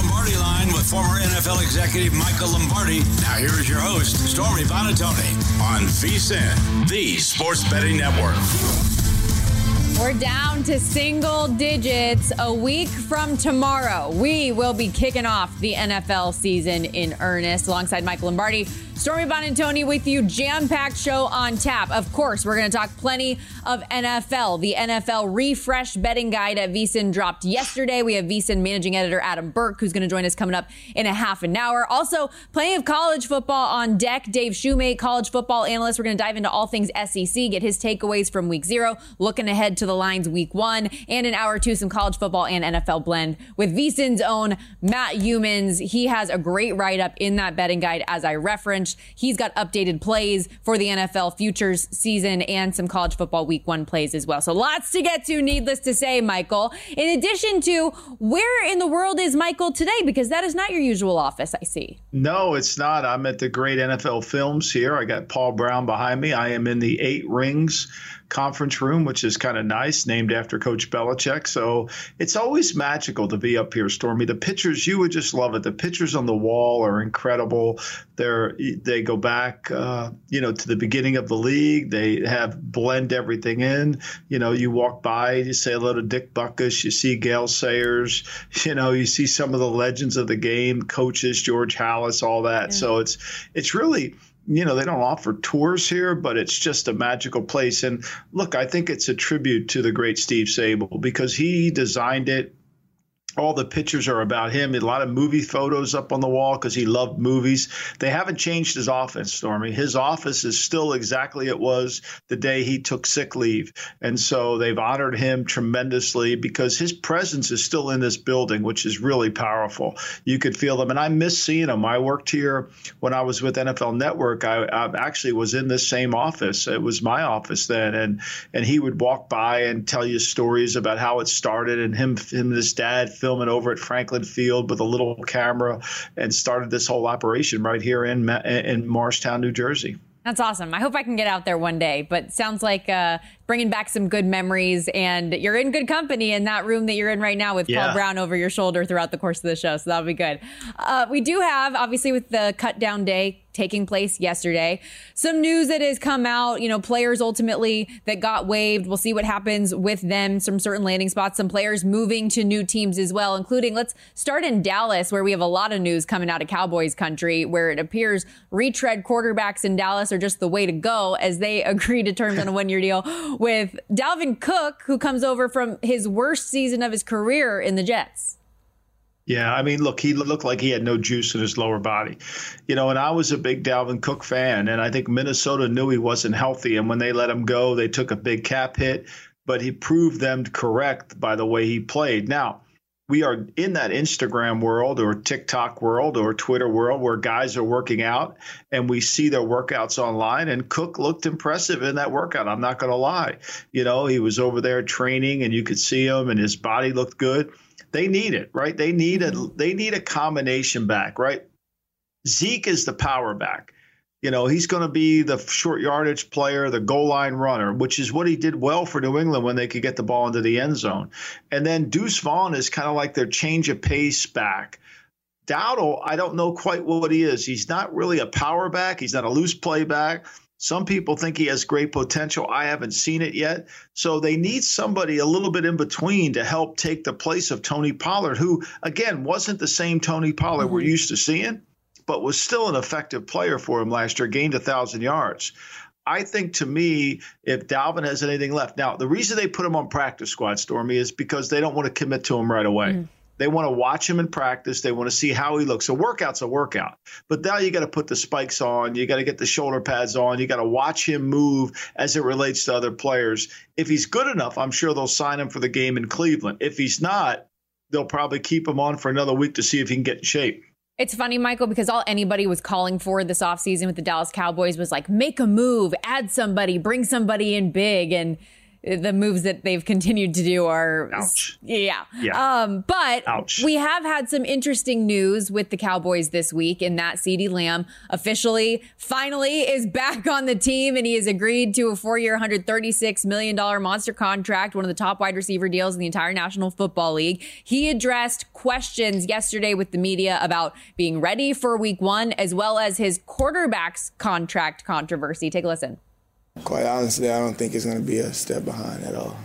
Lombardi Line with former NFL executive Michael Lombardi. Now here is your host, Stormy Buonantony, on VSiN, the Sports Betting Network. We're down to single digits a week from tomorrow. We will be kicking off the NFL season in earnest alongside Michael Lombardi. Stormy Buonantony with you, jam-packed show on tap. Of course, we're going to talk plenty of NFL. The NFL refreshed betting guide at VSiN dropped yesterday. We have VSiN managing editor Adam Burke, who's going to join us coming up in a half an hour. Also, plenty of college football on deck. Dave Shoemate, college football analyst. We're going to dive into all things SEC, get his takeaways from week 0, looking ahead to the lines week 1, and in hour 2, some college football and NFL blend with VSiN's own Matt Youmans. He has a great write-up in that betting guide, as I referenced. He's got updated plays for the NFL futures season and some college football week 1 plays as well. So lots to get to, needless to say, Michael. In addition to, where in the world is Michael today? Because that is not your usual office, I see. No, it's not. I'm at the great NFL Films here. I got Paul Brown behind me. I am in the 8 Rings conference room, which is kind of nice, named after Coach Belichick. So it's always magical to be up here, Stormy. The pictures, you would just love it. The pictures on the wall are incredible. They go back, to the beginning of the league. They blend everything in. You walk by, you say hello to Dick Butkus, you see Gale Sayers, you see some of the legends of the game, coaches, George Halas, all that. Yeah. So it's really, they don't offer tours here, but it's just a magical place. And look, I think it's a tribute to the great Steve Sabol because he designed it. All the pictures are about him. A lot of movie photos up on the wall because he loved movies. They haven't changed his office, Stormy. His office is still exactly it was the day he took sick leave. And so they've honored him tremendously because his presence is still in this building, which is really powerful. You could feel them. And I miss seeing him. I worked here when I was with NFL Network. I actually was in this same office. It was my office then. And he would walk by and tell you stories about how it started and him and his dad filming over at Franklin Field with a little camera and started this whole operation right here in Morristown, New Jersey. That's awesome. I hope I can get out there one day, but sounds like bringing back some good memories, and you're in good company in that room that you're in right now with Paul Brown over your shoulder throughout the course of the show. So that'll be good. We do have, obviously, with the cut down day taking place yesterday, some news that has come out, players ultimately that got waived. We'll see what happens with them, some certain landing spots, some players moving to new teams as well, including, let's start in Dallas, where we have a lot of news coming out of Cowboys country, where it appears retread quarterbacks in Dallas are just the way to go as they agree to terms on a 1-year deal with Dalvin Cook, who comes over from his worst season of his career in the Jets. Yeah, I mean, look, he looked like he had no juice in his lower body. And I was a big Dalvin Cook fan, and I think Minnesota knew he wasn't healthy. And when they let him go, they took a big cap hit, but he proved them correct by the way he played. Now, we are in that Instagram world or TikTok world or Twitter world where guys are working out and we see their workouts online, and Cook looked impressive in that workout. I'm not going to lie. He was over there training and you could see him and his body looked good. They need it, right? They need a combination back, right? Zeke is the power back. He's going to be the short yardage player, the goal line runner, which is what he did well for New England when they could get the ball into the end zone. And then Deuce Vaughn is kind of like their change of pace back. Dowdle, I don't know quite what he is. He's not really a power back. He's not a loose play back. Some people think he has great potential. I haven't seen it yet. So they need somebody a little bit in between to help take the place of Tony Pollard, who, again, wasn't the same Tony Pollard we're used to seeing, but was still an effective player for him last year, gained 1,000 yards. I think, to me, if Dalvin has anything left. Now, the reason they put him on practice squad, Stormy, is because they don't want to commit to him right away. They want to watch him in practice. They want to see how he looks. A workout's a workout. But now you got to put the spikes on. You got to get the shoulder pads on. You got to watch him move as it relates to other players. If he's good enough, I'm sure they'll sign him for the game in Cleveland. If he's not, they'll probably keep him on for another week to see if he can get in shape. It's funny, Michael, because all anybody was calling for this offseason with the Dallas Cowboys was like, make a move, add somebody, bring somebody in big. And the moves that they've continued to do are, ouch. Yeah. But ouch. We have had some interesting news with the Cowboys this week in that CeeDee Lamb finally is back on the team, and he has agreed to a 4-year, $136 million monster contract, one of the top wide receiver deals in the entire National Football League. He addressed questions yesterday with the media about being ready for week 1, as well as his quarterback's contract controversy. Take a listen. Quite honestly, I don't think it's going to be a step behind at all.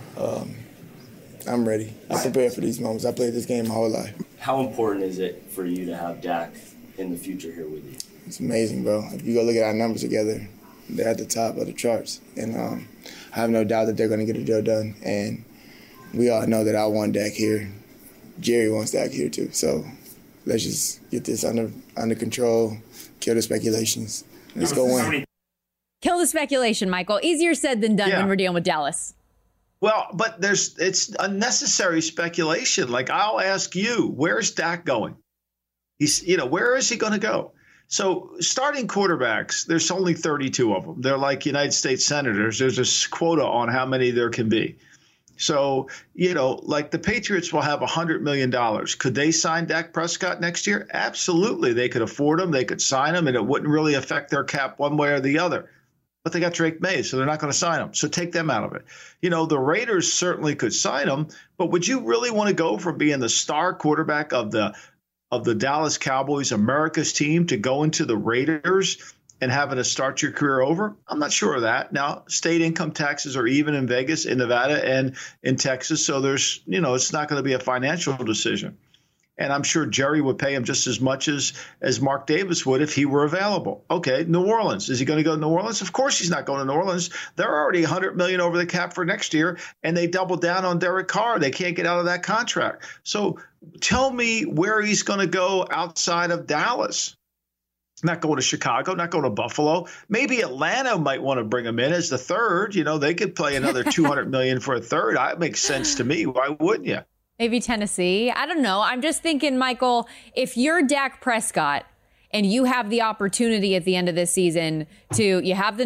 I'm ready. I prepared for these moments. I played this game my whole life. How important is it for you to have Dak in the future here with you? It's amazing, bro. If you go look at our numbers together, they're at the top of the charts. And I have no doubt that they're going to get a deal done. And we all know that I want Dak here. Jerry wants Dak here, too. So let's just get this under control, kill the speculations. Let's go win. Kill the speculation, Michael. Easier said than done when we're dealing with Dallas. Well, but it's unnecessary speculation. Like, I'll ask you, where's Dak going? Where is he going to go? So starting quarterbacks, there's only 32 of them. They're like United States senators. There's a quota on how many there can be. So, like the Patriots will have $100 million. Could they sign Dak Prescott next year? Absolutely. They could afford him. They could sign him, and it wouldn't really affect their cap one way or the other. But they got Drake May, so they're not going to sign him. So take them out of it. The Raiders certainly could sign him, but would you really want to go from being the star quarterback of the Dallas Cowboys, America's team, to go into the Raiders and having to start your career over? I'm not sure of that. Now, state income taxes are even in Vegas, in Nevada, and in Texas, so there's, it's not going to be a financial decision. And I'm sure Jerry would pay him just as much as Mark Davis would if he were available. Okay, New Orleans. Is he going to go to New Orleans? Of course he's not going to New Orleans. They're already $100 million over the cap for next year, and they doubled down on Derek Carr. They can't get out of that contract. So tell me where he's going to go outside of Dallas. Not going to Chicago, not going to Buffalo. Maybe Atlanta might want to bring him in as the third. They could play another $200 million for a third. That makes sense to me. Why wouldn't you? Maybe Tennessee. I don't know. I'm just thinking, Michael, if you're Dak Prescott and you have the opportunity at the end of this season you have the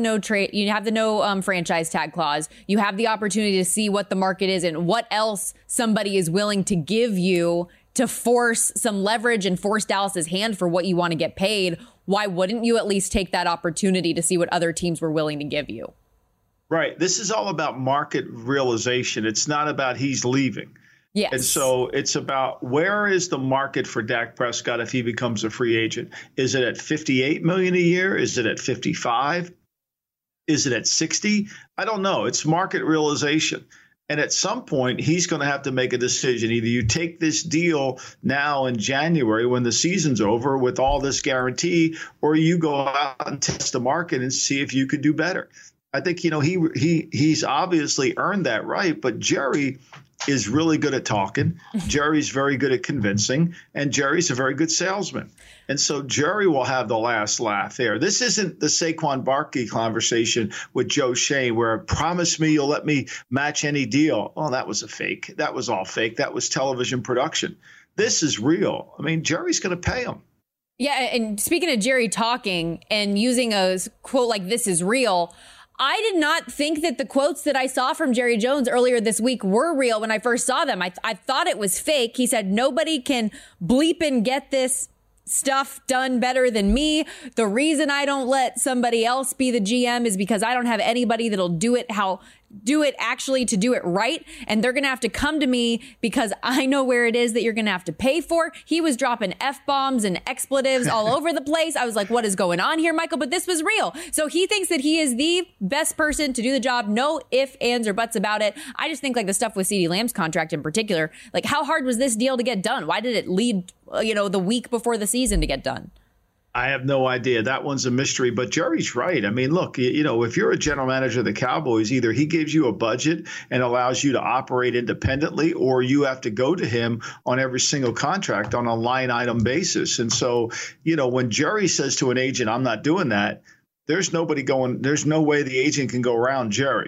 no franchise tag clause, you have the opportunity to see what the market is and what else somebody is willing to give you to force some leverage and force Dallas's hand for what you want to get paid. Why wouldn't you at least take that opportunity to see what other teams were willing to give you? Right. This is all about market realization. It's not about he's leaving. Yes. And so it's about where is the market for Dak Prescott if he becomes a free agent? Is it at $58 million a year? Is it at $55? Is it at $60? I don't know. It's market realization. And at some point, he's going to have to make a decision. Either you take this deal now in January when the season's over with all this guarantee, or you go out and test the market and see if you could do better. I think, he's obviously earned that right, but Jerry is really good at talking. Jerry's very good at convincing, and Jerry's a very good salesman. And so Jerry will have the last laugh there. This isn't the Saquon Barkley conversation with Joe Schoen where promise me you'll let me match any deal. Oh, that was a fake. That was all fake. That was television production. This is real. I mean, Jerry's going to pay him. Yeah, and speaking of Jerry talking and using a quote like this is real, I did not think that the quotes that I saw from Jerry Jones earlier this week were real when I first saw them. I thought it was fake. He said, nobody can bleep and get this stuff done better than me. The reason I don't let somebody else be the GM is because I don't have anybody that'll do it to do it right. And they're going to have to come to me because I know where it is that you're going to have to pay for. He was dropping F-bombs and expletives all over the place. I was like, what is going on here, Michael? But this was real. So he thinks that he is the best person to do the job. No ifs, ands, or buts about it. I just think like the stuff with CeeDee Lamb's contract in particular, like how hard was this deal to get done? Why did it lead, the week before the season to get done? I have no idea. That one's a mystery, but Jerry's right. I mean, look, if you're a general manager of the Cowboys, either he gives you a budget and allows you to operate independently, or you have to go to him on every single contract on a line item basis. And so, when Jerry says to an agent, I'm not doing that, there's no way the agent can go around Jerry.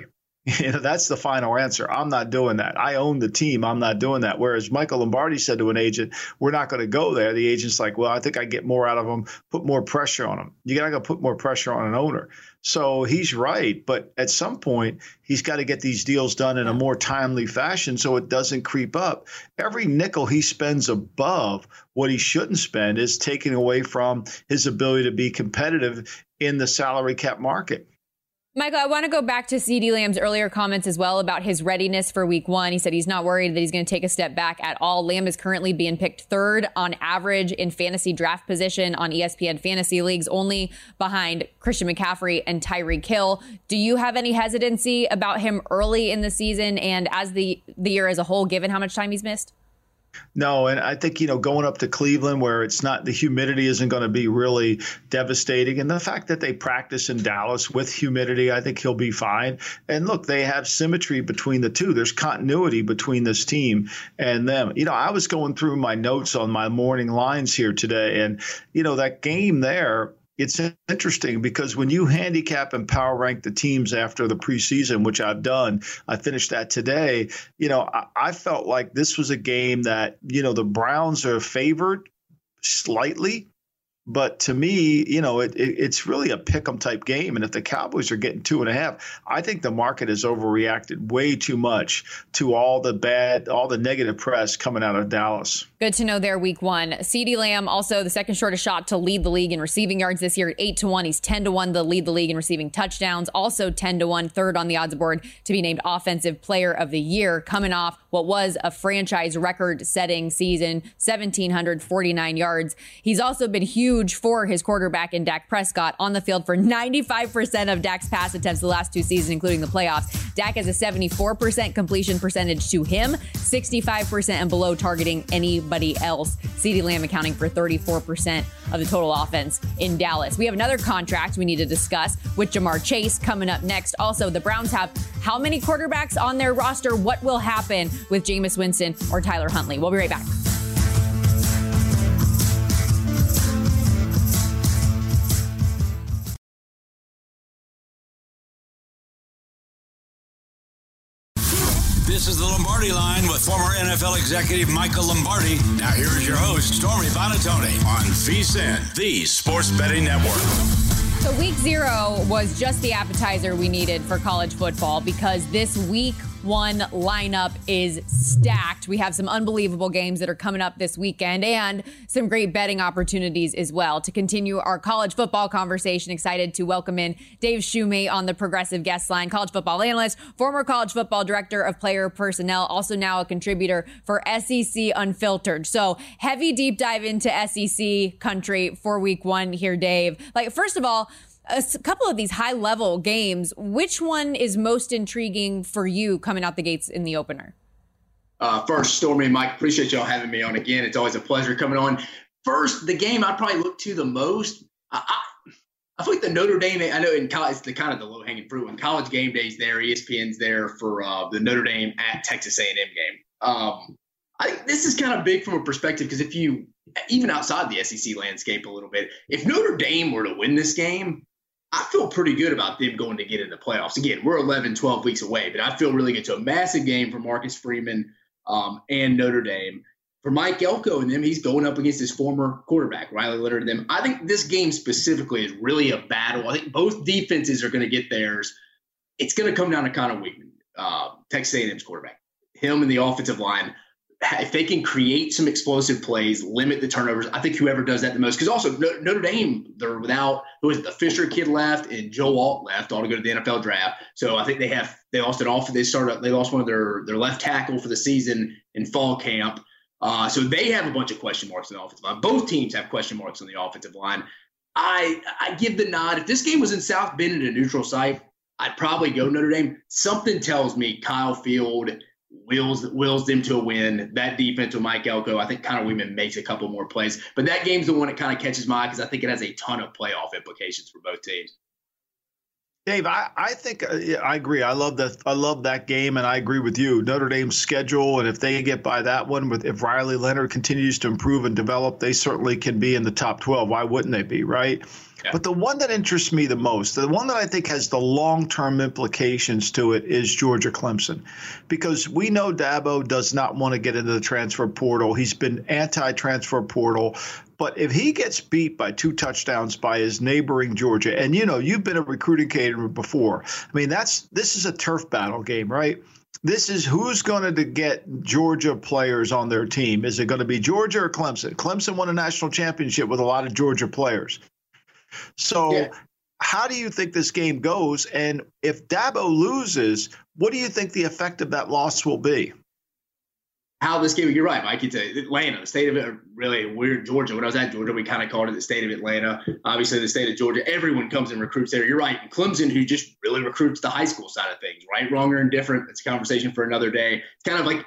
That's the final answer. I'm not doing that. I own the team. I'm not doing that. Whereas Michael Lombardi said to an agent, we're not going to go there. The agent's like, well, I think I get more out of them, put more pressure on them. You got to put more pressure on an owner. So he's right. But at some point, he's got to get these deals done in a more timely fashion so it doesn't creep up. Every nickel he spends above what he shouldn't spend is taking away from his ability to be competitive in the salary cap market. Michael, I want to go back to CeeDee Lamb's earlier comments as well about his readiness for week one. He said he's not worried that he's going to take a step back at all. Lamb is currently being picked third on average in fantasy draft position on ESPN fantasy leagues, only behind Christian McCaffrey and Tyreek Hill. Do you have any hesitancy about him early in the season and as the year as a whole, given how much time he's missed? No, and I think, going up to Cleveland where it's not, the humidity isn't going to be really devastating. And the fact that they practice in Dallas with humidity, I think he'll be fine. And look, they have symmetry between the two. There's continuity between this team and them. I was going through my notes on my morning lines here today, and, that game there, it's interesting because when you handicap and power rank the teams after the preseason, which I've done, I finished that today. I felt like this was a game that, the Browns are favored slightly. But to me, it's really a pick'em type game. And if the Cowboys are getting 2.5, I think the market has overreacted way too much to all the negative press coming out of Dallas. Good to know there week one. CeeDee Lamb, also the second shortest shot to lead the league in receiving yards this year at 8-1. He's 10-1 to lead the league in receiving touchdowns. Also 10-1, third on the odds board to be named Offensive Player of the Year, coming off what was a franchise record-setting season, 1,749 yards. He's also been huge for his quarterback in Dak Prescott, on the field for 95% of Dak's pass attempts the last two seasons, including the playoffs. Dak has a 74% completion percentage to him, 65% and below targeting anybody else. CeeDee Lamb accounting for 34% of the total offense in Dallas. We have another contract we need to discuss with Jamar Chase coming up next. Also, the Browns have how many quarterbacks on their roster? What will happen with Jameis Winston or Tyler Huntley? We'll be right back. This is the Lombardi Line with former NFL executive Michael Lombardi. Now here's your host, Stormy Buonantony on VSiN, the Sports Betting Network. So week 0 was just the appetizer we needed for college football because this week 1 lineup is stacked. We have some unbelievable games that are coming up this weekend and some great betting opportunities as well. To continue our college football conversation, excited to welcome in Dave Shumate on the Progressive Guest Line, college football analyst, former college football director of player personnel, also now a contributor for SEC Unfiltered. So heavy deep dive into SEC country for week 1 here, Dave. First of all, a couple of these high-level games, which one is most intriguing for you coming out the gates in the opener? First, Stormy and Mike, appreciate y'all having me on again. It's always a pleasure coming on. First, the game I probably look to the most, I feel like the Notre Dame, I know in college, it's kind of the low-hanging fruit. When College Game Day's there, ESPN's there for the Notre Dame at Texas A&M game. I think this is kind of big from a perspective because if you, even outside the SEC landscape a little bit, if Notre Dame were to win this game, I feel pretty good about them going to get in the playoffs. Again, we're 11, 12 weeks away, but I feel really good. So a massive game for Marcus Freeman and Notre Dame. For Mike Elko and them, he's going up against his former quarterback, Riley Leonard and them. I think this game specifically is really a battle. I think both defenses are going to get theirs. It's going to come down to Connor Weigman, Texas A&M's quarterback. Him and the offensive line, if they can create some explosive plays, limit the turnovers, I think whoever does that the most. Because also Notre Dame, they're without the Fisher kid left and Joe Alt left, all to go to the NFL draft. So I think they lost an off. They lost one of their left tackle for the season in fall camp. So they have a bunch of question marks on the offensive line. Both teams have question marks on the offensive line. I give the nod. If this game was in South Bend at a neutral site, I'd probably go Notre Dame. Something tells me Kyle Field wills them to a win. That defense with Mike Elko, I think Connor Weigman makes a couple more plays. But that game's the one that kind of catches my eye because I think it has a ton of playoff implications for both teams. Dave, I think I agree. I love that game, and I agree with you. Notre Dame's schedule, and if they get by that one, if Riley Leonard continues to improve and develop, they certainly can be in the top 12. Why wouldn't they be, right? Yeah. But the one that interests me the most, the one that I think has the long-term implications to it, is Georgia-Clemson, because we know Dabo does not want to get into the transfer portal. He's been anti-transfer portal. But if he gets beat by 2 touchdowns by his neighboring Georgia, and you've been a recruiting candidate before. I mean, this is a turf battle game, right? This is who's going to get Georgia players on their team. Is it going to be Georgia or Clemson? Clemson won a national championship with a lot of Georgia players. So how do you think this game goes? And if Dabo loses, what do you think the effect of that loss will be? How this game, you're right, Mike. It's Atlanta, the state of it, really weird. Georgia. When I was at Georgia, we kind of called it the state of Atlanta. Obviously, the state of Georgia, everyone comes and recruits there. You're right. And Clemson, who just really recruits the high school side of things, right, wrong, or indifferent. It's a conversation for another day. It's kind of like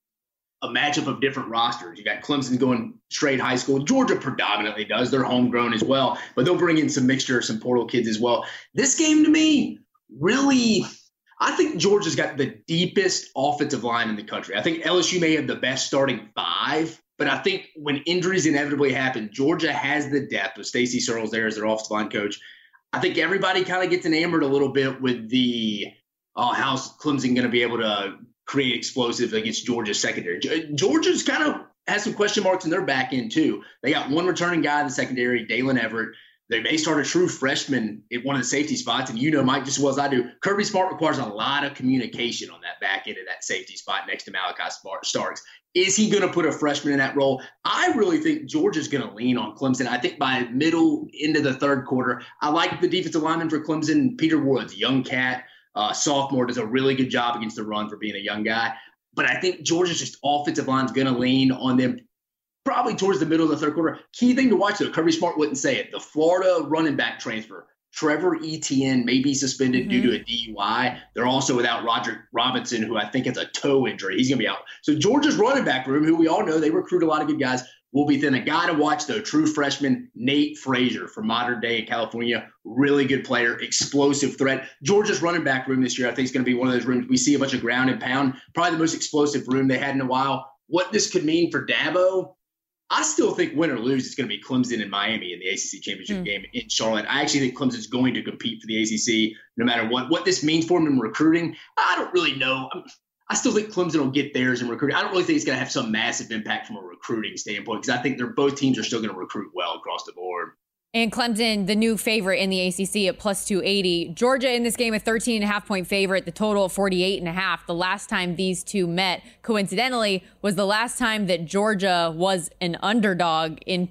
a matchup of different rosters. You got Clemson going straight high school. Georgia predominantly does. They're homegrown as well, but they'll bring in some mixture, some portal kids as well. This game, to me, really, I think Georgia's got the deepest offensive line in the country. I think LSU may have the best starting 5, but I think when injuries inevitably happen, Georgia has the depth with Stacey Searles there as their offensive line coach. I think everybody kind of gets enamored a little bit with the how's Clemson going to be able to create explosive against Georgia's secondary. Georgia's kind of has some question marks in their back end too. They got one returning guy in the secondary, Dalen Everett. They may start a true freshman at one of the safety spots, and Mike, just as well as I do, Kirby Smart requires a lot of communication on that back end of that safety spot next to Malachi Starks. Is he going to put a freshman in that role? I really think Georgia's going to lean on Clemson. I think by middle into the third quarter, I like the defensive lineman for Clemson, Peter Woods, young cat, sophomore, does a really good job against the run for being a young guy. But I think Georgia's just offensive line's going to lean on them probably towards the middle of the third quarter. Key thing to watch, though, Kirby Smart wouldn't say it. The Florida running back transfer, Trevor Etienne, may be suspended due to a DUI. They're also without Roger Robinson, who I think has a toe injury. He's going to be out. So Georgia's running back room, who we all know, they recruit a lot of good guys, will be thin. A guy to watch, though, true freshman Nate Frazier from Modern Day in California. Really good player, explosive threat. Georgia's running back room this year, I think, is going to be one of those rooms we see a bunch of ground and pound. Probably the most explosive room they had in a while. What this could mean for Dabo, I still think win or lose, it's going to be Clemson and Miami in the ACC championship game in Charlotte. I actually think Clemson's going to compete for the ACC no matter what. What this means for them in recruiting, I don't really know. I still think Clemson will get theirs in recruiting. I don't really think it's going to have some massive impact from a recruiting standpoint because I think both teams are still going to recruit well across the board. And Clemson, the new favorite in the ACC at plus 280. Georgia in this game, a 13.5-point favorite, the total of 48.5. The last time these two met, coincidentally, was the last time that Georgia was an underdog in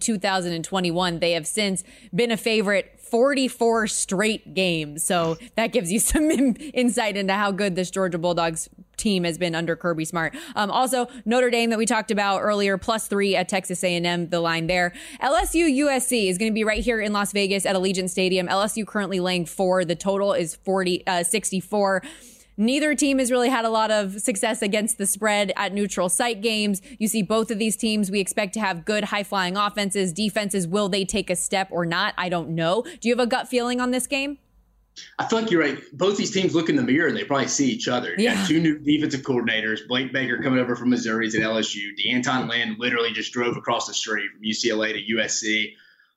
2021. They have since been a favorite 44 straight games. So that gives you some insight into how good this Georgia Bulldogs team has been under Kirby Smart. Also, Notre Dame that we talked about earlier, +3 at Texas A&M, the line there. LSU USC is going to be right here in Las Vegas at Allegiant Stadium. LSU currently laying 4. The total is 64. Neither team has really had a lot of success against the spread at neutral site games. You see both of these teams, we expect to have good high-flying offenses. Defenses, will they take a step or not? I don't know. Do you have a gut feeling on this game? I feel like you're right. Both these teams look in the mirror and they probably see each other. You got 2 new defensive coordinators, Blake Baker coming over from Missouri at LSU. DeAnton Lynn literally just drove across the street from UCLA to USC.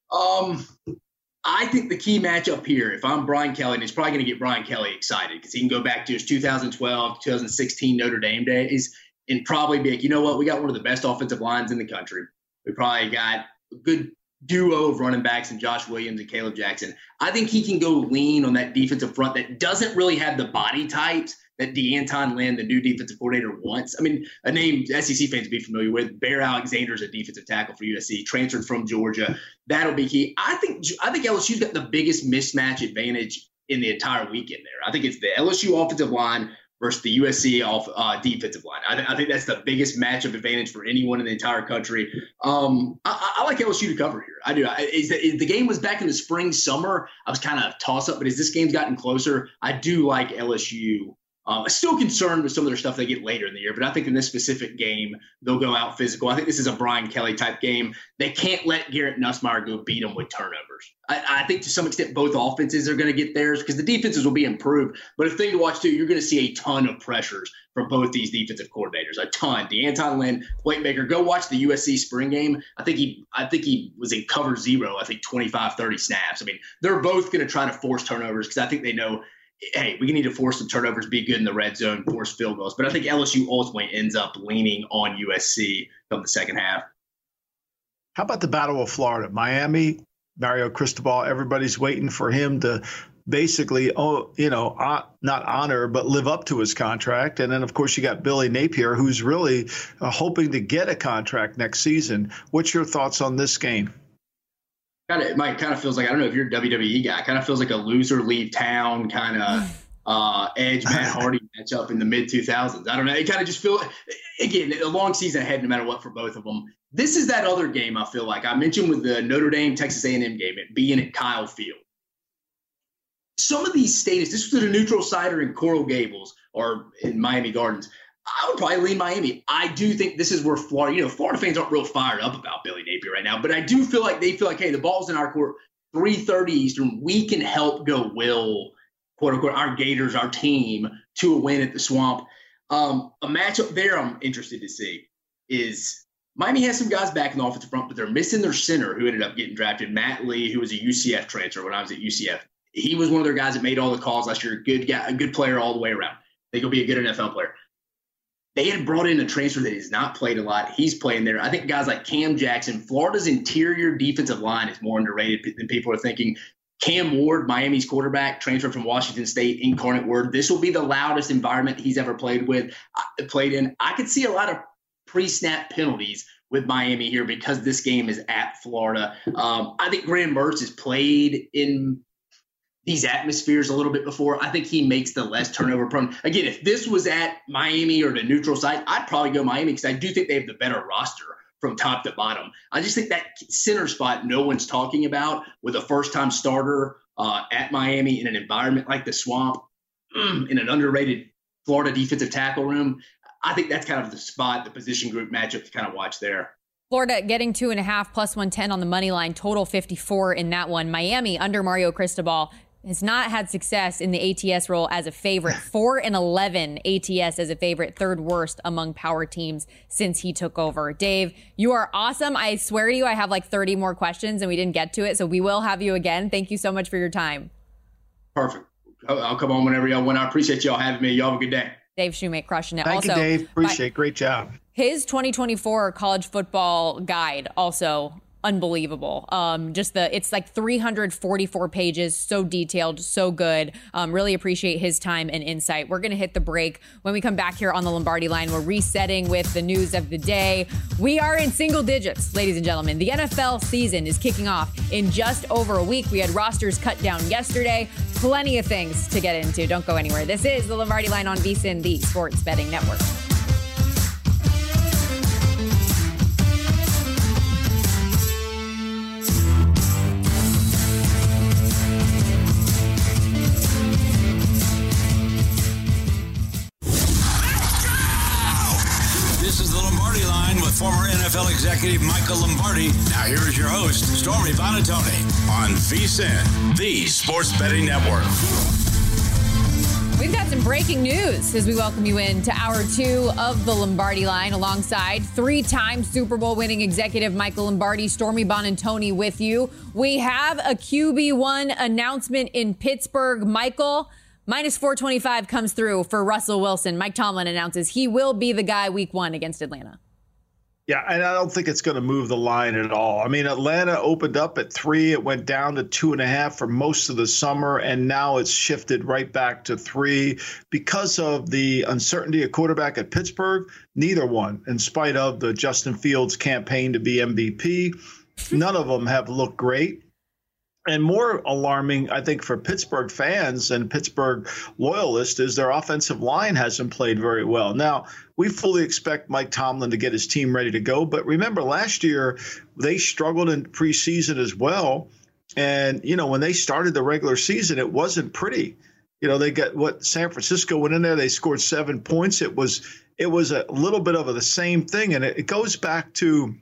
I think the key matchup here, if I'm Brian Kelly, and it's probably going to get Brian Kelly excited because he can go back to his 2012, 2016 Notre Dame days and probably be like, you know what, we got one of the best offensive lines in the country. We probably got a good duo of running backs in Josh Williams and Caleb Jackson. I think he can go lean on that defensive front that doesn't really have the body types that DeAnton Lynn, the new defensive coordinator, wants. I mean, a name SEC fans be familiar with. Bear Alexander is a defensive tackle for USC, transferred from Georgia. That'll be key. I think LSU's got the biggest mismatch advantage in the entire weekend there. I think it's the LSU offensive line versus the USC defensive line. I think that's the biggest matchup advantage for anyone in the entire country. I like LSU to cover here. I do. If the game was back in the spring, summer, I was kind of toss-up, but as this game's gotten closer, I do like LSU I'm still concerned with some of their stuff they get later in the year, but I think in this specific game, they'll go out physical. I think this is a Brian Kelly type game. They can't let Garrett Nussmeier go beat them with turnovers. I think to some extent both offenses are going to get theirs because the defenses will be improved. But a thing to watch too, you're going to see a ton of pressures from both these defensive coordinators, a ton. DeAnton Lynn, Blake Baker, go watch the USC spring game. I think he was in cover 0, 25, 30 snaps. I mean, they're both going to try to force turnovers because I think they know, hey, we need to force some turnovers, be good in the red zone, force field goals. But I think LSU ultimately ends up leaning on USC come the second half. How about the Battle of Florida? Miami, Mario Cristobal, everybody's waiting for him to basically, not honor, but live up to his contract. And then, of course, you got Billy Napier, who's really hoping to get a contract next season. What's your thoughts on this game? It kind of feels like, I don't know if you're a WWE guy, kind of feels like a loser leave town kind of Edge Matt Hardy matchup in the mid 2000s. I don't know. It kind of just feels, again, a long season ahead no matter what for both of them. This is that other game I feel like I mentioned with the Notre Dame Texas A&M game, it being at Kyle Field. Some of these stadiums, this was at a neutral site or in Coral Gables or in Miami Gardens. I would probably lean Miami. I do think this is where Florida fans aren't real fired up about Billy Napier right now, but I do feel like they feel like, hey, the ball's in our court, 3:30 Eastern. We can help go will, quote unquote, our Gators, our team to a win at the Swamp. A matchup there I'm interested to see is Miami has some guys back in the offensive front, but they're missing their center who ended up getting drafted, Matt Lee, who was a UCF transfer when I was at UCF. He was one of their guys that made all the calls last year. Good guy, a good player all the way around. They could be a good NFL player. They had brought in a transfer that has not played a lot. He's playing there. I think guys like Cam Jackson, Florida's interior defensive line is more underrated than people are thinking. Cam Ward, Miami's quarterback, transferred from Washington State, Incarnate Word. This will be the loudest environment he's ever played in. I could see a lot of pre-snap penalties with Miami here because this game is at Florida. I think Graham Mertz has played in these atmospheres a little bit before. I think he makes the less turnover prone. Again, if this was at Miami or the neutral site, I'd probably go Miami because I do think they have the better roster from top to bottom. I just think that center spot no one's talking about with a first-time starter at Miami in an environment like the Swamp, in an underrated Florida defensive tackle room. I think that's kind of the spot, the position group matchup to kind of watch there. Florida getting 2.5 plus 110 on the money line, total 54 in that one. Miami under Mario Cristobal has not had success in the ATS role as a favorite. 4-11 ATS as a favorite, third worst among power teams since he took over. Dave, you are awesome. I swear to you, I have like 30 more questions and we didn't get to it, so we will have you again. Thank you so much for your time. Perfect. I'll come on whenever y'all want. I appreciate y'all having me. Y'all have a good day. Dave Shoemake crushing it. Thank you, Dave. Appreciate it. Great job. His 2024 college football guide also unbelievable. It's like 344 pages, so detailed, so good. Really appreciate his time and insight. We're going to hit the break. When we come back here on the Lombardi Line, we're resetting with the news of the day. We are in single digits, ladies and gentlemen. The NFL season is kicking off in just over a week. We had rosters cut down yesterday. Plenty of things to get into. Don't go anywhere. This is the Lombardi Line on VSiN, the Sports Betting Network. Former NFL executive Michael Lombardi. Now here is your host, Stormy Buonantony, on VSiN, the Sports Betting Network. We've got some breaking news as we welcome you into hour 2 of the Lombardi Line alongside 3-time Super Bowl winning executive Michael Lombardi, Stormy Buonantony with you. We have a QB1 announcement in Pittsburgh. Michael, minus 425 comes through for Russell Wilson. Mike Tomlin announces he will be the guy week 1 against Atlanta. Yeah, and I don't think it's going to move the line at all. I mean, Atlanta opened up at 3. It went down to 2.5 for most of the summer, and now it's shifted right back to 3 because of the uncertainty of quarterback at Pittsburgh. Neither one, in spite of the Justin Fields campaign to be MVP, none of them have looked great. And more alarming, I think, for Pittsburgh fans and Pittsburgh loyalists is their offensive line hasn't played very well. Now, we fully expect Mike Tomlin to get his team ready to go. But remember, last year, they struggled in preseason as well. And, when they started the regular season, it wasn't pretty. They got what San Francisco went in there. They scored 7 points. It was a little bit of the same thing. And it goes back to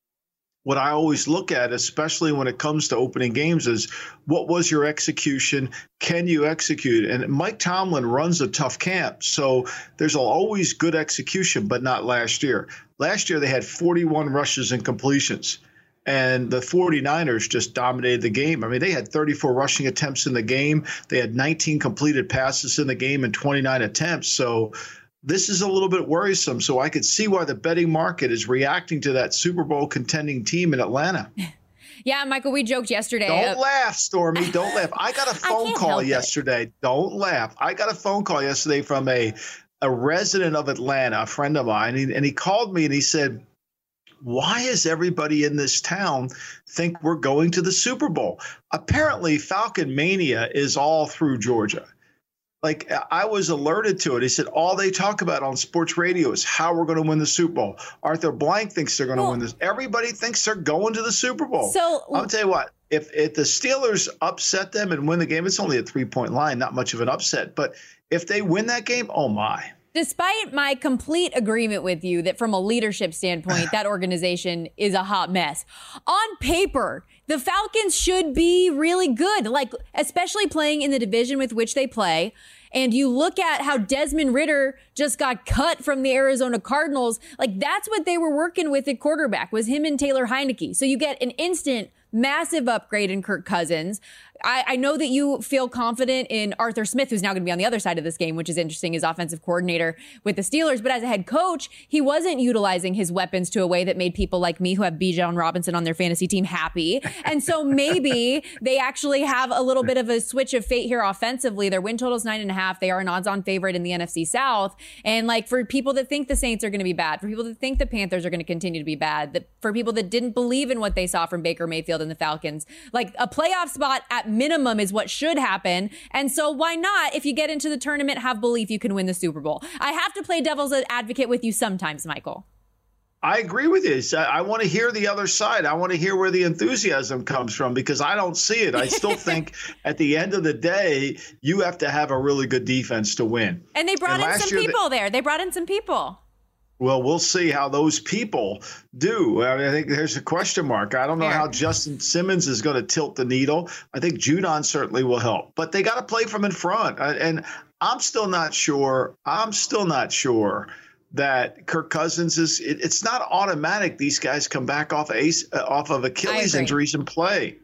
what I always look at, especially when it comes to opening games, is what was your execution? Can you execute? And Mike Tomlin runs a tough camp. So there's always good execution, but not last year. Last year, they had 41 rushes and completions. And the 49ers just dominated the game. I mean, they had 34 rushing attempts in the game. They had 19 completed passes in the game and 29 attempts. So this is a little bit worrisome. So I could see why the betting market is reacting to that Super Bowl contending team in Atlanta. Yeah, Michael, we joked yesterday. Don't laugh, Stormy. Don't laugh. I got a phone call yesterday. Don't laugh. I got a phone call yesterday from a resident of Atlanta, a friend of mine, and he called me and he said, why is everybody in this town think we're going to the Super Bowl? Apparently, Falcon Mania is all through Georgia. Like, I was alerted to it. He said, all they talk about on sports radio is how we're going to win the Super Bowl. Arthur Blank thinks they're going to win this. Everybody thinks they're going to the Super Bowl. So I'm going to tell you what, if the Steelers upset them and win the game, it's only a 3-point line, not much of an upset. But if they win that game, oh my. Despite my complete agreement with you that from a leadership standpoint, that organization is a hot mess. On paper, the Falcons should be really good, like especially playing in the division with which they play. And you look at how Desmond Ridder just got cut from the Arizona Cardinals. Like that's what they were working with at quarterback was him and Taylor Heineke. So you get an instant massive upgrade in Kirk Cousins. I know that you feel confident in Arthur Smith, who's now going to be on the other side of this game, which is interesting, as offensive coordinator with the Steelers. But as a head coach, he wasn't utilizing his weapons to a way that made people like me who have Bijan Robinson on their fantasy team happy. And so maybe they actually have a little bit of a switch of fate here offensively. Their win total is 9.5. They are an odds-on favorite in the NFC South. And like for people that think the Saints are going to be bad, for people that think the Panthers are going to continue to be bad, for people that didn't believe in what they saw from Baker Mayfield and the Falcons, like a playoff spot at minimum is what should happen. And so why not, if you get into the tournament, have belief you can win the Super Bowl? I have to play devil's advocate with you sometimes, Michael. I agree with you. I want to hear the other side. I want to hear where the enthusiasm comes from because I don't see it. I still think at the end of the day, you have to have a really good defense to win. And they brought in some people there. They brought in some people. Well, we'll see how those people do. I mean, I think there's a question mark. I don't know how Justin Simmons is going to tilt the needle. I think Judon certainly will help, but they got to play from in front. And I'm still not sure. That Kirk Cousins is. It's not automatic. These guys come back off of Achilles injuries and play.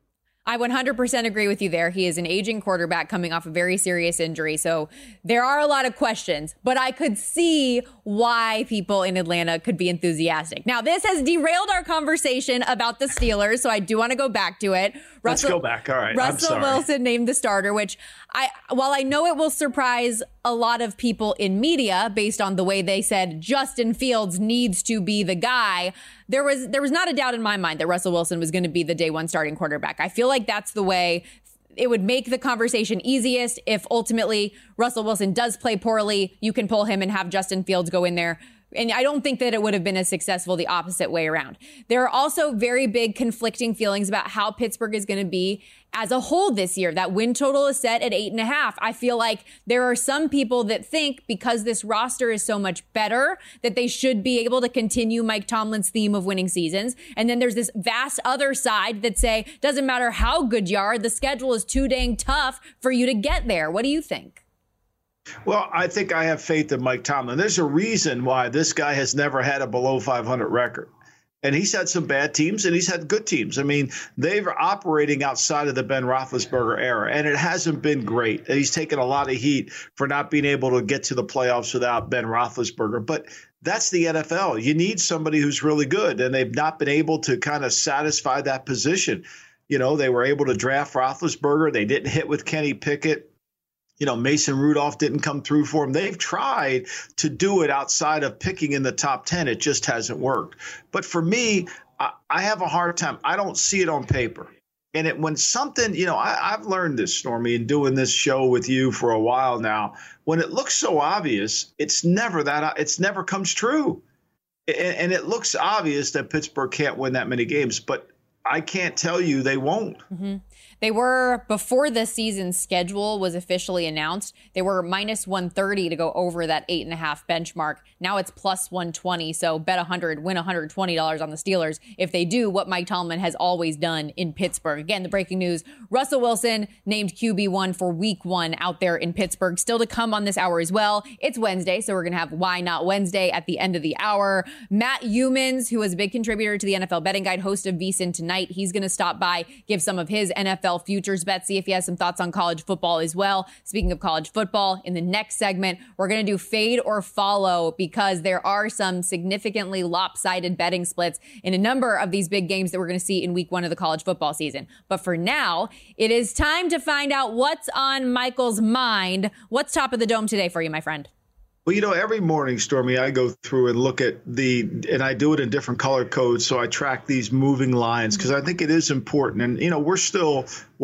I 100% agree with you there. He is an aging quarterback coming off a very serious injury. So there are a lot of questions, but I could see why people in Atlanta could be enthusiastic. Now, this has derailed our conversation about the Steelers, so I do want to go back to it. Let's go back. All right. Russell Wilson named the starter, which while I know it will surprise a lot of people in media based on the way they said Justin Fields needs to be the guy, there was not a doubt in my mind that Russell Wilson was going to be the day one starting quarterback. I feel like that's the way it would make the conversation easiest. If ultimately Russell Wilson does play poorly, you can pull him and have Justin Fields go in there. And I don't think that it would have been as successful the opposite way around. There are also very big conflicting feelings about how Pittsburgh is going to be as a whole this year. That win total is set at 8.5. I feel like there are some people that think because this roster is so much better that they should be able to continue Mike Tomlin's theme of winning seasons. And then there's this vast other side that say, doesn't matter how good you are, the schedule is too dang tough for you to get there. What do you think? Well, I think I have faith in Mike Tomlin. There's a reason why this guy has never had a below 500 record. And he's had some bad teams and he's had good teams. I mean, they're operating outside of the Ben Roethlisberger era, and it hasn't been great. He's taken a lot of heat for not being able to get to the playoffs without Ben Roethlisberger. But that's the NFL. You need somebody who's really good, and they've not been able to kind of satisfy that position. You know, they were able to draft Roethlisberger. They didn't hit with Kenny Pickett. You know, Mason Rudolph didn't come through for him. They've tried to do it outside of picking in the top 10. It just hasn't worked. But for me, I have a hard time. I don't see it on paper. And when something, you know, I've learned this, Stormy, in doing this show with you for a while now. When it looks so obvious, it's never comes true. And it looks obvious that Pittsburgh can't win that many games. But I can't tell you they won't. Mm-hmm. They were, before the season schedule was officially announced, they were minus 130 to go over that 8.5 benchmark. Now it's plus 120. So bet 100, win $120 on the Steelers if they do what Mike Tomlin has always done in Pittsburgh. Again, the breaking news, Russell Wilson named QB1 for week 1 out there in Pittsburgh. Still to come on this hour as well. It's Wednesday, so we're going to have Why Not Wednesday at the end of the hour. Matt Youmans, who is a big contributor to the NFL Betting Guide, host of VSiN Tonight, he's going to stop by, give some of his NFL futures bets, see if he has some thoughts on college football as well. Speaking of college football, in the next segment, we're going to do fade or follow because there are some significantly lopsided betting splits in a number of these big games that we're going to see in week 1 of the college football season. But for now, it is time to find out what's on Michael's mind. What's top of the dome today for you, my friend? Well, every morning, Stormy, I go through and look at and I do it in different color codes. So I track these moving lines because I think it is important. And, we're still,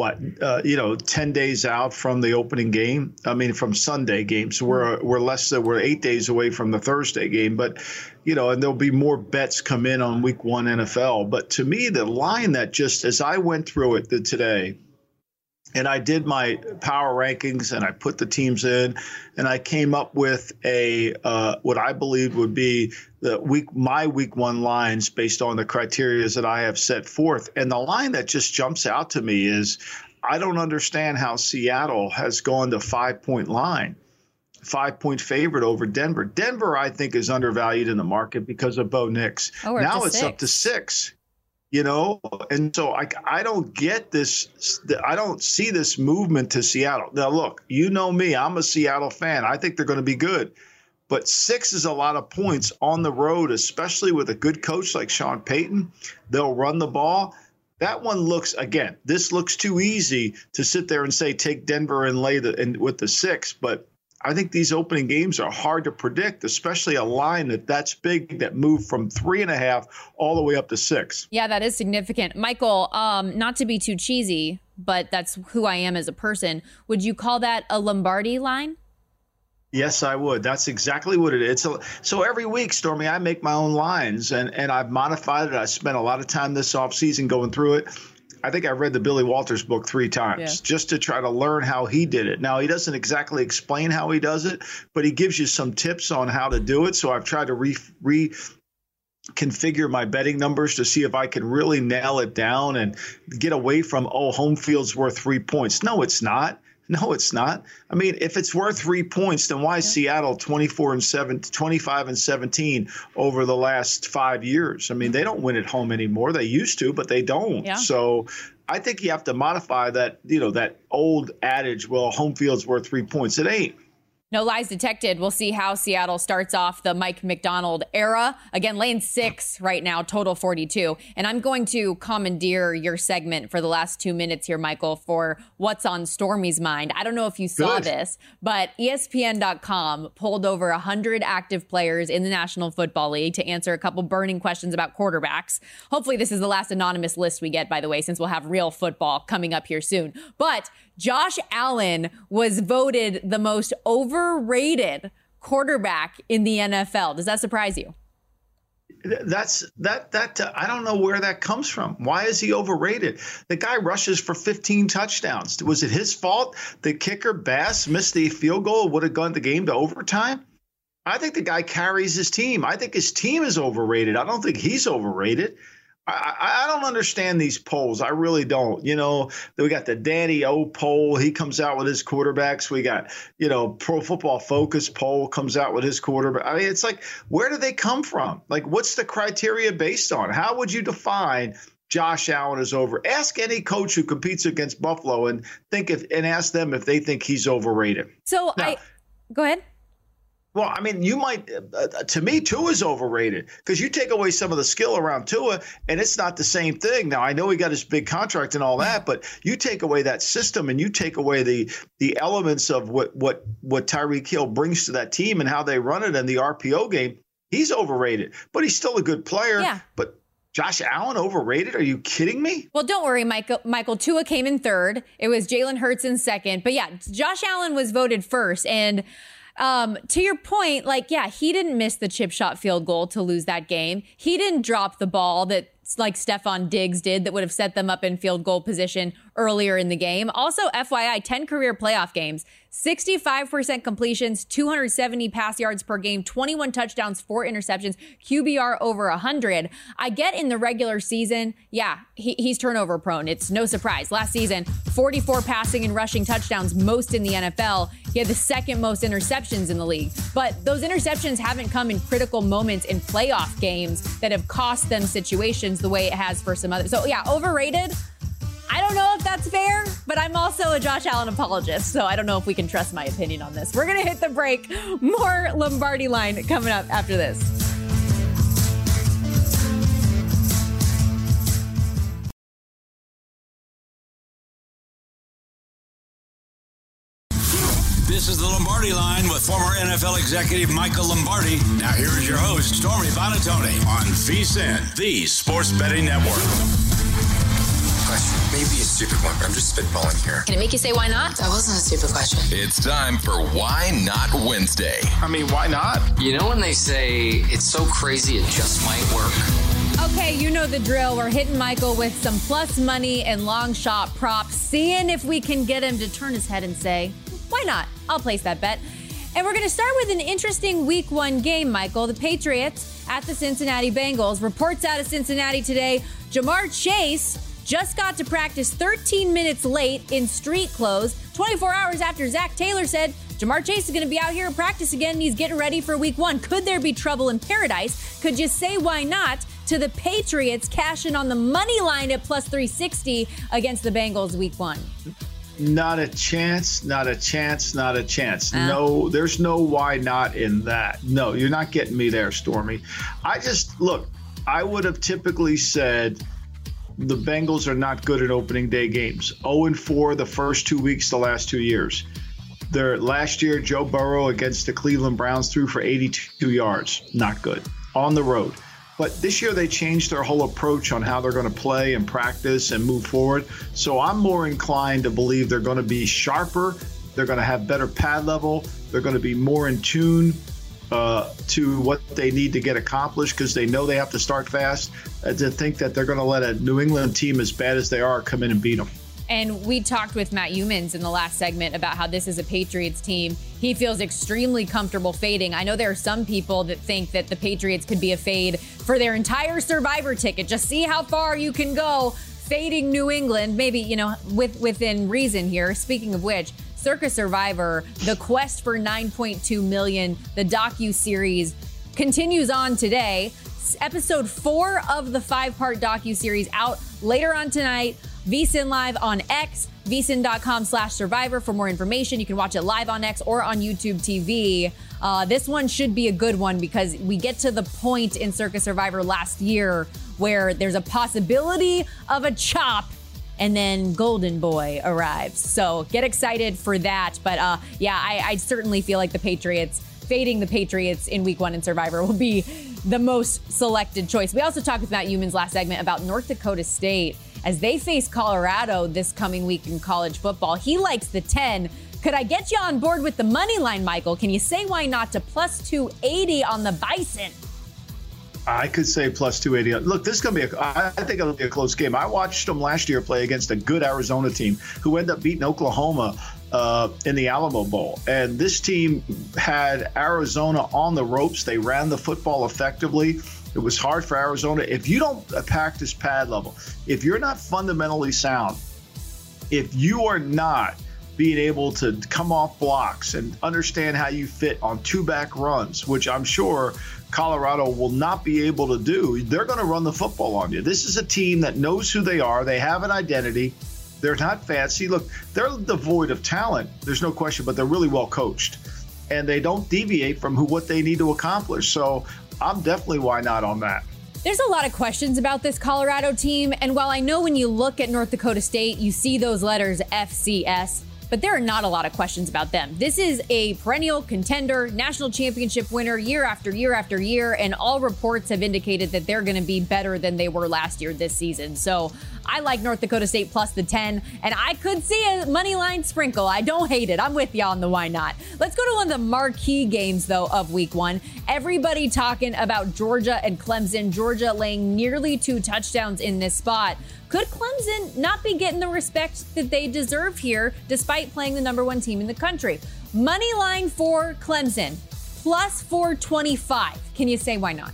10 days out from the opening game. I mean, from Sunday game. So we're 8 days away from the Thursday game. But, and there'll be more bets come in on week 1 NFL. But to me, the line that just, as I went through it today, and I did my power rankings and I put the teams in and I came up with what I believe would be my week 1 lines based on the criteria that I have set forth. And the line that just jumps out to me is I don't understand how Seattle has gone to 5-point line, 5-point favorite over Denver. Denver, I think, is undervalued in the market because of Bo Nix. Now it's up to 6. And so I don't get this. I don't see this movement to Seattle. Now, look, me, I'm a Seattle fan. I think they're going to be good. But 6 is a lot of points on the road, especially with a good coach like Sean Payton. They'll run the ball. That one this looks too easy to sit there and say take Denver and lay with the 6. But I think these opening games are hard to predict, especially a line that's big that moved from 3.5 all the way up to 6. Yeah, that is significant. Michael, not to be too cheesy, but that's who I am as a person. Would you call that a Lombardi line? Yes, I would. That's exactly what it is. So every week, Stormy, I make my own lines and I've modified it. I spent a lot of time this offseason going through it. I think I read the Billy Walters book 3 times just to try to learn how he did it. Now, he doesn't exactly explain how he does it, but he gives you some tips on how to do it. So I've tried to reconfigure my betting numbers to see if I can really nail it down and get away from, home field's worth 3 points. No, it's not. No, it's not. I mean, if it's worth 3 points, then why is Seattle 25 and 17 over the last 5 years? I mean, they don't win at home anymore. They used to, but they don't. Yeah. So I think you have to modify that, that old adage, home field's worth 3 points. It ain't. No lies detected. We'll see how Seattle starts off the Mike Macdonald era. Again, lane 6 right now, total 42. And I'm going to commandeer your segment for the last 2 minutes here, Michael, for what's on Stormy's mind. I don't know if you saw this, but ESPN.com pulled over 100 active players in the National Football League to answer a couple burning questions about quarterbacks. Hopefully this is the last anonymous list we get, by the way, since we'll have real football coming up here soon. But Josh Allen was voted the most overrated quarterback in the NFL. Does that surprise you? I don't know where that comes from. Why is he overrated? The guy rushes for 15 touchdowns. Was it his fault? The kicker, Bass, missed the field goal, would have gone the game to overtime? I think the guy carries his team. I think his team is overrated. I don't think he's overrated. I don't understand these polls. I really don't. We got the Danny O poll. He comes out with his quarterbacks. We got, Pro Football Focus poll comes out with his quarterback. I mean, it's like, where do they come from? Like, what's the criteria based on? How would you define Josh Allen is over? Ask any coach who competes against Buffalo and ask them if they think he's overrated. So go ahead. Well, I mean, you might, to me, Tua is overrated because you take away some of the skill around Tua and it's not the same thing. Now, I know he got his big contract and all that, but you take away that system and you take away the elements of what Tyreek Hill brings to that team and how they run it in the RPO game. He's overrated, but he's still a good player. Yeah. But Josh Allen overrated? Are you kidding me? Well, don't worry, Michael. Tua came in 3rd. It was Jalen Hurts in 2nd. But yeah, Josh Allen was voted 1st. And to your point, he didn't miss the chip shot field goal to lose that game. He didn't drop the ball that like Stephon Diggs did that would have set them up in field goal position earlier in the game. Also, FYI, 10 career playoff games, 65% completions, 270 pass yards per game, 21 touchdowns, 4 interceptions, QBR over 100. I get in the regular season, yeah, he's turnover prone. It's no surprise. Last season, 44 passing and rushing touchdowns, most in the NFL. He had the second most interceptions in the league. But those interceptions haven't come in critical moments in playoff games that have cost them situations the way it has for some others. So yeah, overrated. I don't know if that's fair, but I'm also a Josh Allen apologist, so I don't know if we can trust my opinion on this. We're going to hit the break. More Lombardi Line coming up after this. This is the Lombardi Line with former NFL executive Michael Lombardi. Now here's your host, Stormy Buonantony, on VSiN, the Sports Betting Network. Question. Maybe a stupid one, but I'm just spitballing here. Can it make you say why not? That wasn't a stupid question. It's time for Why Not Wednesday. I mean, why not? You know when they say it's so crazy it just might work? Okay, you know the drill. We're hitting Michael with some plus money and long shot props, seeing if we can get him to turn his head and say, why not? I'll place that bet. And we're going to start with an interesting week 1 game, Michael. The Patriots at the Cincinnati Bengals. Reports out of Cincinnati today, Ja'Marr Chase just got to practice 13 minutes late in street clothes, 24 hours after Zach Taylor said Ja'Marr Chase is going to be out here in practice again and he's getting ready for week 1. Could there be trouble in paradise? Could you say why not to the Patriots cashing on the money line at plus 360 against the Bengals week 1? Not a chance, not a chance, not a chance. No, there's no why not in that. No, you're not getting me there, Stormy. I would have typically said the Bengals are not good at opening day games. 0-4 the first 2 weeks, the last 2 years. Last year, Joe Burrow against the Cleveland Browns threw for 82 yards. Not good. On the road. But this year they changed their whole approach on how they're going to play and practice and move forward. So I'm more inclined to believe they're going to be sharper. They're going to have better pad level. They're going to be more in tune to what they need to get accomplished because they know they have to start fast. To think that they're going to let a New England team as bad as they are come in and beat them. And we talked with Matt Youmans in the last segment about how this is a Patriots team he feels extremely comfortable fading. I know there are some people that think that the Patriots could be a fade for their entire Survivor ticket. Just see how far you can go fading New England, maybe, within reason here. Speaking of which, Circa Survivor, the quest for $9.2 million, the docu-series continues on today. Episode 4 of the 5-part docu-series out later on tonight. VSiN Live on X, vsin.com/survivor for more information. You can watch it live on X or on YouTube TV. This one should be a good one because we get to the point in Circa Survivor last year where there's a possibility of a chop and then Golden Boy arrives. So get excited for that. But I certainly feel like the Patriots, fading the Patriots in week 1 in Survivor will be the most selected choice. We also talked with Matt Youmans last segment about North Dakota State as they face Colorado this coming week in college football. He likes the 10. Could I get you on board with the money line, Michael? Can you say why not to plus 280 on the Bison? I could say plus 280. Look, this is going to be I think it'll be a close game. I watched them last year play against a good Arizona team who ended up beating Oklahoma in the Alamo Bowl. And this team had Arizona on the ropes. They ran the football effectively. It was hard for Arizona. If you don't practice pad level, if you're not fundamentally sound, if you are not being able to come off blocks and understand how you fit on 2-back runs, which I'm sure Colorado will not be able to do, they're going to run the football on you. This is a team that knows who they are. They have an identity. They're not fancy. Look, they're devoid of talent. There's no question, but they're really well coached. And they don't deviate from what they need to accomplish. So I'm definitely why not on that. There's a lot of questions about this Colorado team. And while I know when you look at North Dakota State, you see those letters FCS, but there are not a lot of questions about them. This is a perennial contender, national championship winner year after year after year, and all reports have indicated that they're going to be better than they were last year this season. So I like North Dakota State plus the 10, and I could see a money line sprinkle. I don't hate it. I'm with you on the why not. Let's go to one of the marquee games, though, of week 1. Everybody talking about Georgia and Clemson. Georgia laying nearly 2 touchdowns in this spot. Could Clemson not be getting the respect that they deserve here, despite playing the number 1 team in the country? Money line for Clemson, plus 425. Can you say why not?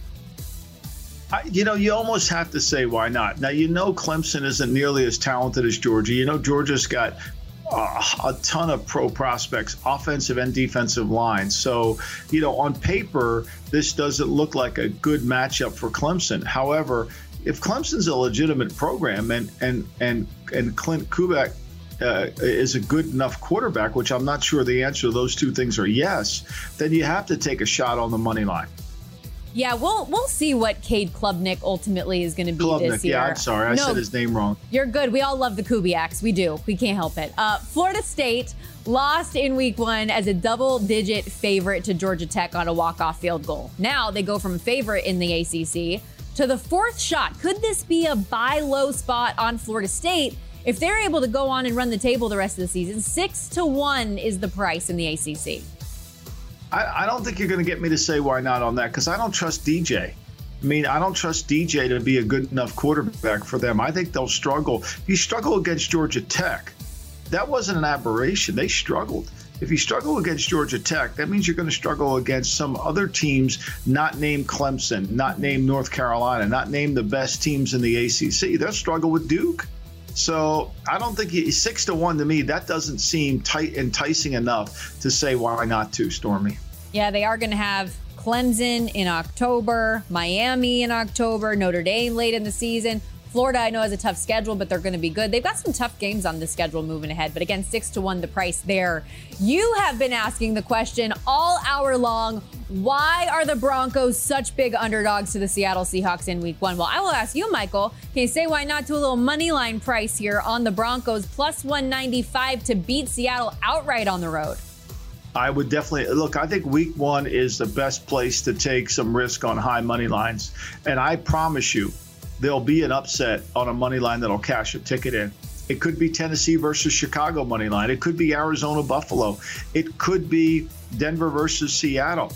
You almost have to say why not. Now, Clemson isn't nearly as talented as Georgia. Georgia's got a ton of pro prospects, offensive and defensive lines. So, on paper, this doesn't look like a good matchup for Clemson. However, if Clemson's a legitimate program and Clint Kubiak is a good enough quarterback, which I'm not sure the answer to those two things are yes, then you have to take a shot on the money line. Yeah, we'll see what Cade Klubnik ultimately is going to be this year. Yeah, I'm sorry. I said his name wrong. You're good. We all love the Kubiaks. We do. We can't help it. Florida State lost in week 1 as a double-digit favorite to Georgia Tech on a walk-off field goal. Now they go from a favorite in the ACC to the 4th shot. Could this be a buy low spot on Florida State? If they're able to go on and run the table the rest of the season, 6-1 is the price in the ACC. I don't think you're going to get me to say why not on that, because I don't trust DJ. I don't trust DJ to be a good enough quarterback for them. I think they'll struggle. You struggle against Georgia Tech. That wasn't an aberration. They struggled. If you struggle against Georgia Tech, that means you're going to struggle against some other teams not named Clemson, not named North Carolina, not named the best teams in the ACC. They'll struggle with Duke. So I don't think 6-1 to me, that doesn't seem enticing enough to say why not to, Stormy. Yeah, they are going to have Clemson in October, Miami in October, Notre Dame late in the season. Florida, I know, has a tough schedule, but they're going to be good. They've got some tough games on the schedule moving ahead. But again, 6-1, the price there. You have been asking the question all hour long, why are the Broncos such big underdogs to the Seattle Seahawks in week 1? Well, I will ask you, Michael, can you say why not to a little money line price here on the Broncos, plus 195 to beat Seattle outright on the road? I would definitely look. I think week 1 is the best place to take some risk on high money lines. And I promise you, there'll be an upset on a money line that'll cash a ticket in. It could be Tennessee versus Chicago money line. It could be Arizona Buffalo. It could be Denver versus Seattle.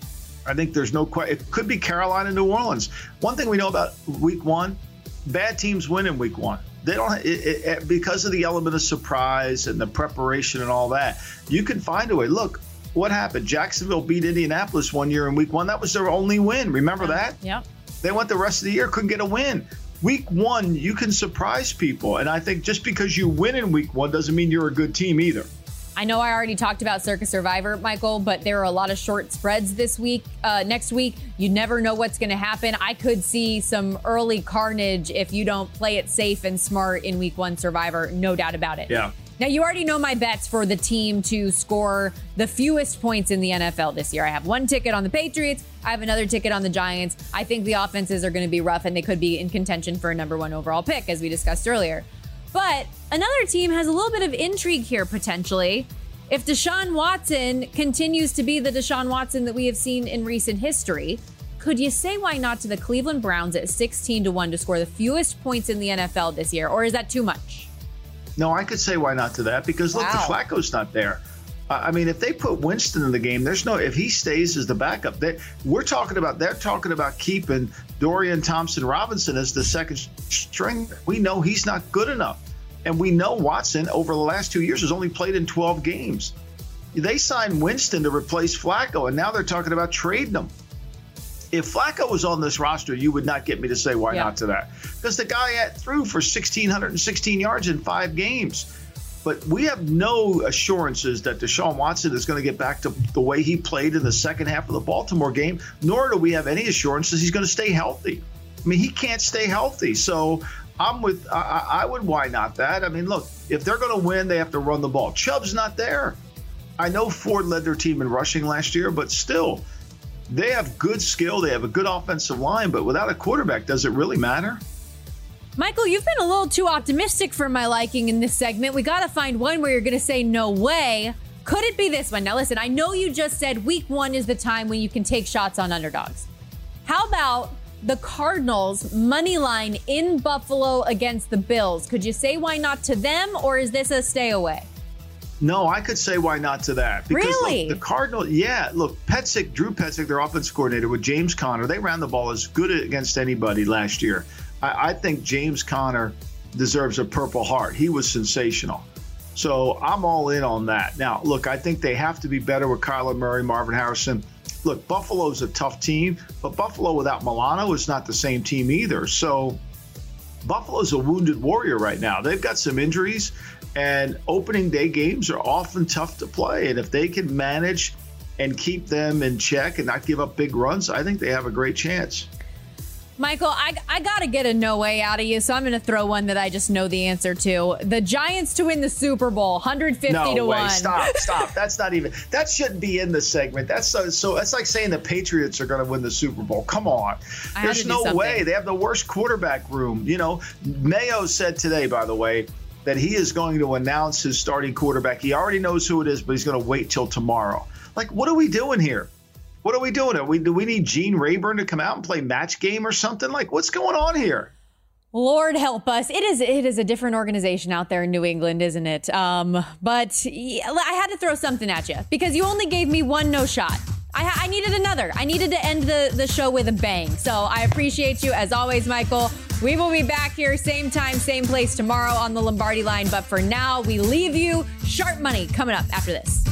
I think there's no question. It could be Carolina New Orleans. One thing we know about week 1, bad teams win in week 1. They don't because of the element of surprise and the preparation and all that. You can find a way. Look, what happened? Jacksonville beat Indianapolis one year in week 1. That was their only win. Remember that? Yeah. They went the rest of the year, couldn't get a win. Week 1, you can surprise people. And I think just because you win in week 1 doesn't mean you're a good team either. I know I already talked about Circa Survivor, Michael, but there are a lot of short spreads this week. Next week, you never know what's going to happen. I could see some early carnage if you don't play it safe and smart in week 1 Survivor. No doubt about it. Yeah. Now, you already know my bets for the team to score the fewest points in the NFL this year. I have one ticket on the Patriots. I have another ticket on the Giants. I think the offenses are going to be rough, and they could be in contention for a number 1 overall pick, as we discussed earlier. But another team has a little bit of intrigue here, potentially. If Deshaun Watson continues to be the Deshaun Watson that we have seen in recent history, could you say why not to the Cleveland Browns at 16-1 to score the fewest points in the NFL this year? Or is that too much? No, I could say why not to that because, look, the Flacco's not there. I mean, if they put Winston in the game, if he stays as the backup, they're talking about keeping Dorian Thompson-Robinson as the second string. We know he's not good enough. And we know Watson, over the last 2 years, has only played in 12 games. They signed Winston to replace Flacco, and now they're talking about trading him. If Flacco was on this roster, you would not get me to say why not to that. Because the guy threw for 1,616 yards in 5 games. But we have no assurances that Deshaun Watson is going to get back to the way he played in the second half of the Baltimore game, nor do we have any assurances he's going to stay healthy. I mean, he can't stay healthy. So I would why not that. I mean, look, if they're going to win, they have to run the ball. Chubb's not there. I know Ford led their team in rushing last year, but still, they have good skill. They have a good offensive line, but without a quarterback, does it really matter? Michael, you've been a little too optimistic for my liking in this segment. We got to find one where you're going to say no way. Could it be this one? Now, listen, I know you just said week 1 is the time when you can take shots on underdogs. How about the Cardinals money line in Buffalo against the Bills. Could you say why not to them, or is this a stay away? No, I could say why not to that. Because really? Look, the Cardinals, Drew Petzik, their offense coordinator, with James Conner, they ran the ball as good against anybody last year. I think James Conner deserves a Purple Heart. He was sensational. So I'm all in on that. Now, look, I think they have to be better with Kyler Murray, Marvin Harrison. Look, Buffalo's a tough team, but Buffalo without Milano is not the same team either. So Buffalo's a wounded warrior right now. They've got some injuries, and opening day games are often tough to play. And if they can manage and keep them in check and not give up big runs, I think they have a great chance. Michael, I got to get a no way out of you, so I'm going to throw one that I just know the answer to. The Giants to win the Super Bowl, 150 to 1. Stop. That's not even, that shouldn't be in the segment. That's so that's like saying the Patriots are going to win the Super Bowl. Come on. There's no way. They have the worst quarterback room. You know, Mayo said today, by the way, that he is going to announce his starting quarterback. He already knows who it is, but he's going to wait till tomorrow. Like, what are we doing here? What are we doing? Do we need Gene Rayburn to come out and play match game or something? Like, what's going on here? Lord help us. It is a different organization out there in New England, isn't it? But I had to throw something at you because you only gave me one no shot. I needed another. I needed to end the show with a bang. So I appreciate you as always, Michael. We will be back here same time, same place tomorrow on the Lombardi Line. But for now, we leave you. Sharp Money coming up after this.